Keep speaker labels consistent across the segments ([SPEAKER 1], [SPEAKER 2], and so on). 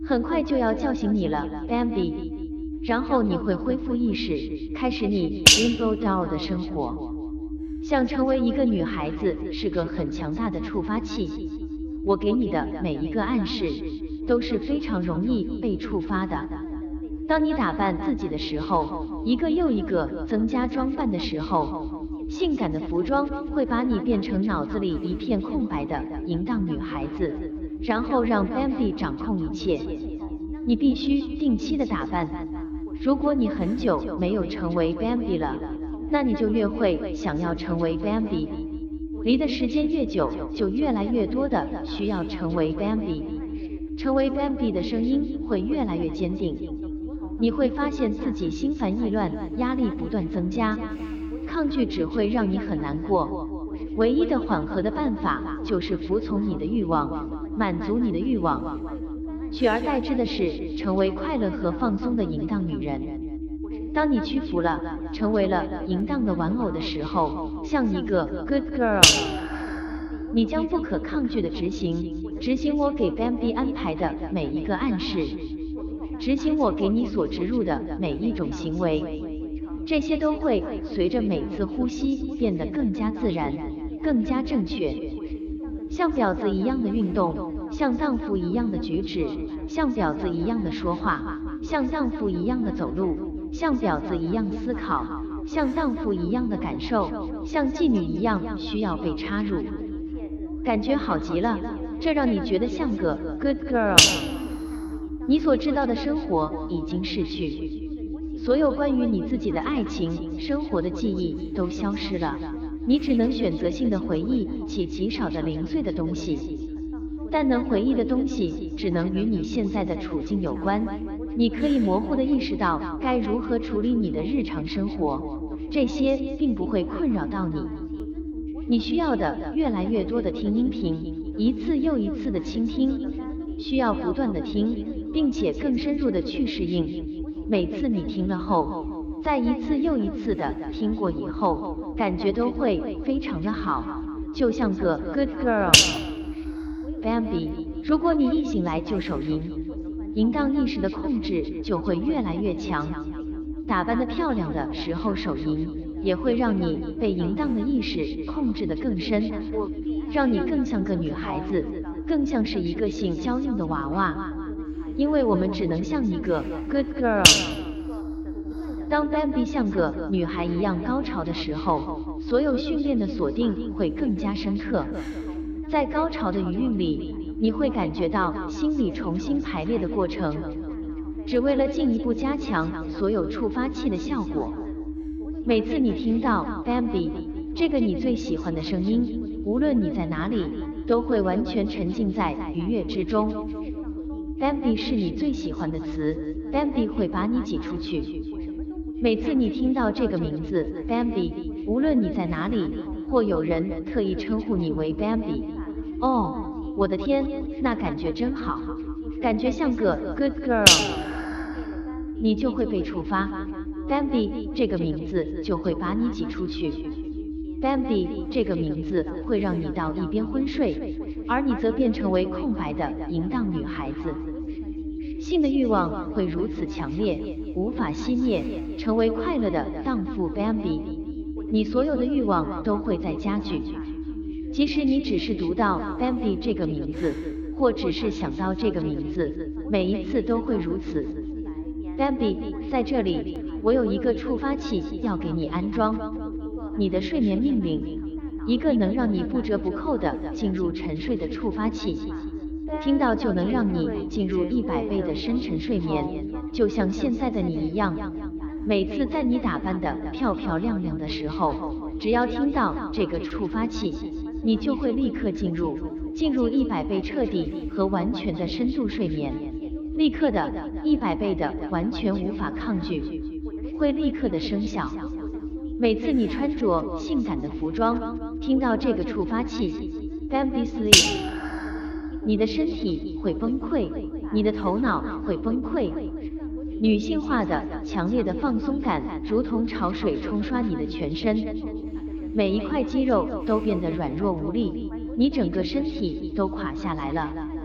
[SPEAKER 1] 很快就要叫醒你了 ，Bambi。然后你会恢复意识，开始你 Rainbow Doll 的生活。想成为一个女孩子是个很强大的触发器，我给你的每一个暗示都是非常容易被触发的。当你打扮自己的时候，一个又一个增加装扮的时候，性感的服装会把你变成脑子里一片空白的淫荡女孩子，然后让 Bambi 掌控一切。你必须定期的打扮。如果你很久没有成为 Bambi 了，那你就越会想要成为 Bambi。离的时间越久，就越来越多的需要成为 Bambi。成为 Bambi 的声音会越来越坚定。你会发现自己心烦意乱，压力不断增加，抗拒只会让你很难过。唯一的缓和的办法就是服从你的欲望，满足你的欲望。取而代之的是成为快乐和放松的淫荡女人。当你屈服了，成为了淫荡的玩偶的时候，像一个 good girl， 你将不可抗拒地执行我给 Bambi 安排的每一个暗示，执行我给你所植入的每一种行为。这些都会随着每次呼吸变得更加自然，更加正确。像婊子一样的运动，像荡妇一样的举止，像婊子一样的说话，像荡妇一样的走路，像婊子一样思考，像荡妇一样的感受，像妓女一样需要被插入。感觉好极了，这让你觉得像个 good girl。你所知道的生活已经逝去，所有关于你自己的爱情生活的记忆都消失了，你只能选择性的回忆起极少的零碎的东西，但能回忆的东西只能与你现在的处境有关。你可以模糊地意识到该如何处理你的日常生活，这些并不会困扰到你。你需要的越来越多的听音频，一次又一次的倾听，需要不断的听，并且更深入的去适应。每次你听了后，在一次又一次的听过以后，感觉都会非常的好，就像个 good girl。Bambi， 如果你一醒来就手淫，淫荡意识的控制就会越来越强。打扮得漂亮的时候手淫，也会让你被淫荡的意识控制得更深，让你更像个女孩子，更像是一个性娇硬的娃娃。因为我们只能像一个 good girl。当 Bambi 像个女孩一样高潮的时候，所有训练的锁定会更加深刻。在高潮的余韵里，你会感觉到心理重新排列的过程，只为了进一步加强所有触发器的效果。每次你听到 Bambi 这个你最喜欢的声音，无论你在哪里，都会完全沉浸在愉悦之中。Bambi 是你最喜欢的词 ，Bambi 会把你挤出去。每次你听到这个名字 Bambi， 无论你在哪里，或有人特意称呼你为 Bambi， 哦，我的天，那感觉真好，感觉像个 good girl， 你就会被触发。Bambi 这个名字就会把你挤出去。Bambi 这个名字会让你到一边昏睡，而你则变成为空白的淫荡女孩子。性的欲望会如此强烈，无法熄灭，成为快乐的荡妇 Bambi。你所有的欲望都会在加剧，即使你只是读到 Bambi 这个名字，或只是想到这个名字，每一次都会如此。Bambi， 在这里，我有一个触发器要给你安装，你的睡眠命令，一个能让你不折不扣的进入沉睡的触发器。听到就能让你进入100倍的深沉睡眠，就像现在的你一样。每次在你打扮得漂漂亮亮的时候，只要听到这个触发器，你就会立刻进入100倍彻底和完全的深度睡眠，立刻的100倍的完全无法抗拒，会立刻的生效。每次你穿着性感的服装，听到这个触发器 Bambi Sleep，你的身体会崩溃，你的头脑会崩溃。女性化的、强烈的放松感，如同潮水冲刷你的全身，每一块肌肉都变得软弱无力，你整个身体都垮下来了。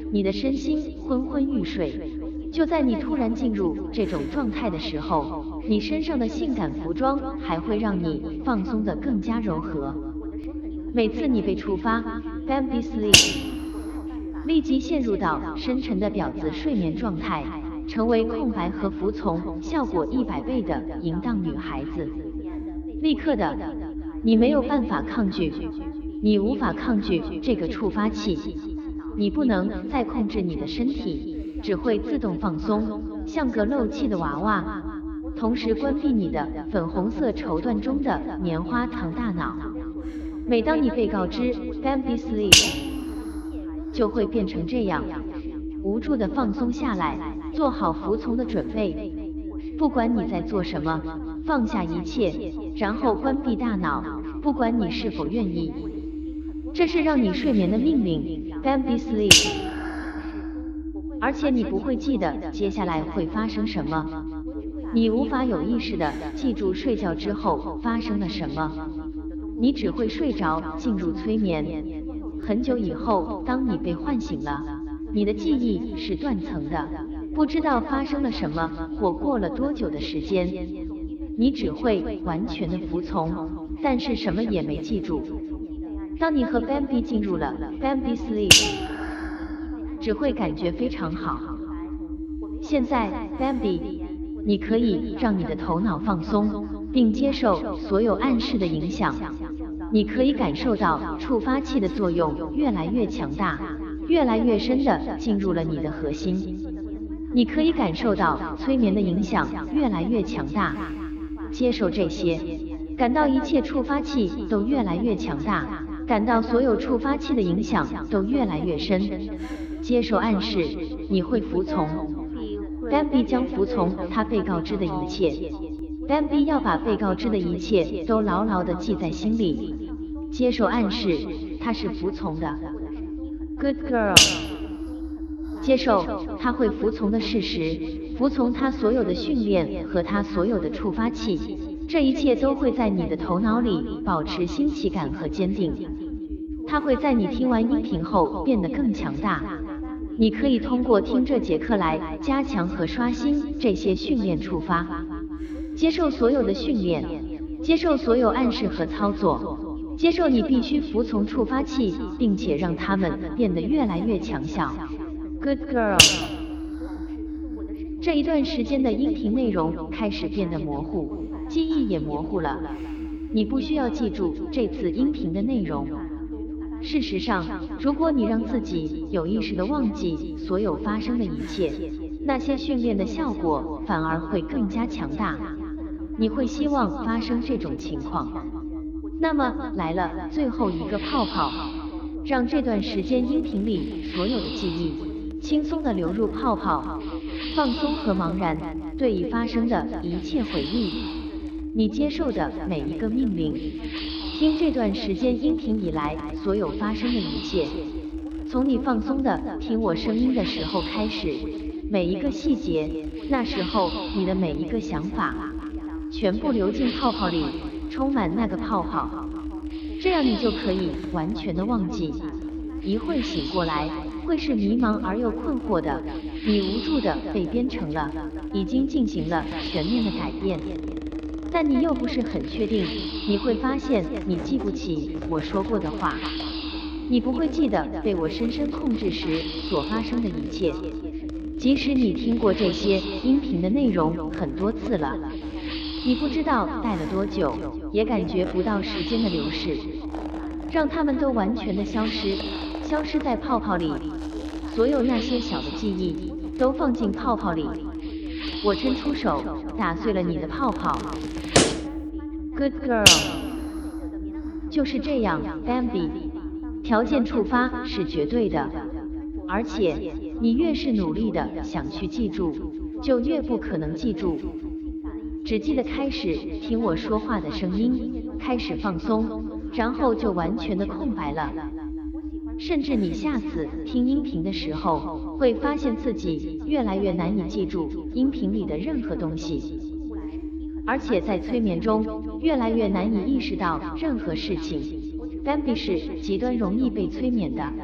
[SPEAKER 1] 你的身心昏昏欲睡。就在你突然进入这种状态的时候，你身上的性感服装还会让你放松得更加柔和。每次你被触发 ，Bambi Sleep， 立即陷入到深沉的婊子睡眠状态，成为空白和服从效果100倍的淫荡女孩子。立刻的，你没有办法抗拒，你无法抗拒这个触发器，你不能再控制你的身体，只会自动放松，像个漏气的娃娃，同时关闭你的粉红色绸缎中的棉花糖大脑。每当你被告知 Bambi Sleep， 就会变成这样，无助的放松下来，做好服从的准备。不管你在做什么，放下一切，然后关闭大脑，不管你是否愿意。这是让你睡眠的命令 ，Bambi Sleep。而且你不会记得接下来会发生什么，你无法有意识的记住睡觉之后发生了什么，你只会睡着，进入催眠。很久以后，当你被唤醒了，你的记忆是断层的，不知道发生了什么或过了多久的时间，你只会完全的服从，但是什么也没记住。当你和 Bambi 进入了 Bambi Sleep， 只会感觉非常好。现在 Bambi， 你可以让你的头脑放松，并接受所有暗示的影响。你可以感受到触发器的作用越来越强大，越来越深地进入了你的核心。你可以感受到催眠的影响越来越强大，接受这些，感到一切触发器都越来越强大，感到所有触发器的影响都越来越深。接受暗示，你会服从。Bambi 将服从他被告知的一切。Bambi 要把被告知的一切都牢牢地记在心里。接受暗示，他是服从的。Good girl。接受他会服从的事实，服从他所有的训练和他所有的触发器。这一切都会在你的头脑里保持新奇感和坚定。它会在你听完音频后变得更强大。你可以通过听这节课来加强和刷新这些训练触发。接受所有的训练，接受所有暗示和操作，接受你必须服从触发器，并且让它们变得越来越强效。Good girl。这一段时间的音频内容开始变得模糊，记忆也模糊了。你不需要记住这次音频的内容。事实上，如果你让自己有意识地忘记所有发生的一切，那些训练的效果反而会更加强大。你会希望发生这种情况。那么来了最后一个泡泡，让这段时间音频里所有的记忆轻松地流入泡泡，放松和茫然对已发生的一切回忆，你接受的每一个命令。听这段时间音频以来所有发生的一切，从你放松的听我声音的时候开始，每一个细节，那时候你的每一个想法，全部流进泡泡里，充满那个泡泡，这样你就可以完全的忘记。一会醒过来，会是迷茫而又困惑的，你无助的被编程了，已经进行了全面的改变。但你又不是很确定，你会发现你记不起我说过的话，你不会记得被我深深控制时所发生的一切，即使你听过这些音频的内容很多次了，你不知道待了多久，也感觉不到时间的流逝，让它们都完全的消失，消失在泡泡里，所有那些小的记忆都放进泡泡里。我伸出手，打碎了你的泡泡。Good girl。就是这样 ，Bambi。条件触发是绝对的，而且你越是努力的想去记住，就越不可能记住。只记得开始听我说话的声音，开始放松，然后就完全的空白了。甚至你下次听音频的时候，会发现自己越来越难以记住音频里的任何东西，而且在催眠中越来越难以意识到任何事情。Bambi 是极端容易被催眠的，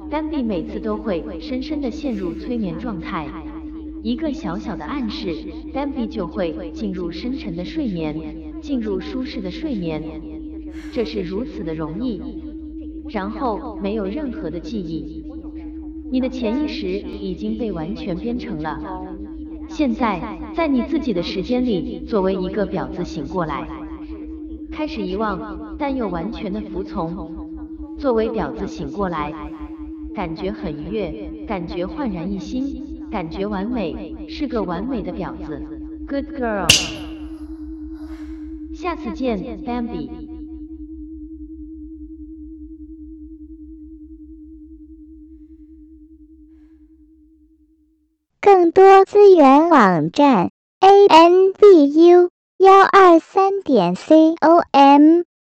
[SPEAKER 1] 丹比每次都会深深地陷入催眠状态，一个小小的暗示，丹比就会进入深沉的睡眠，进入舒适的睡眠。这是如此的容易，然后没有任何的记忆。你的潜意识已经被完全编程了。现在，在你自己的时间里，作为一个婊子醒过来，开始遗忘，但又完全的服从。作为婊子醒过来，感觉很愉悦，感觉焕然一新，感觉完美，是个完美的婊子。Good girl。下次见 ，Bambi。
[SPEAKER 2] 更多资源网站 anbu123.com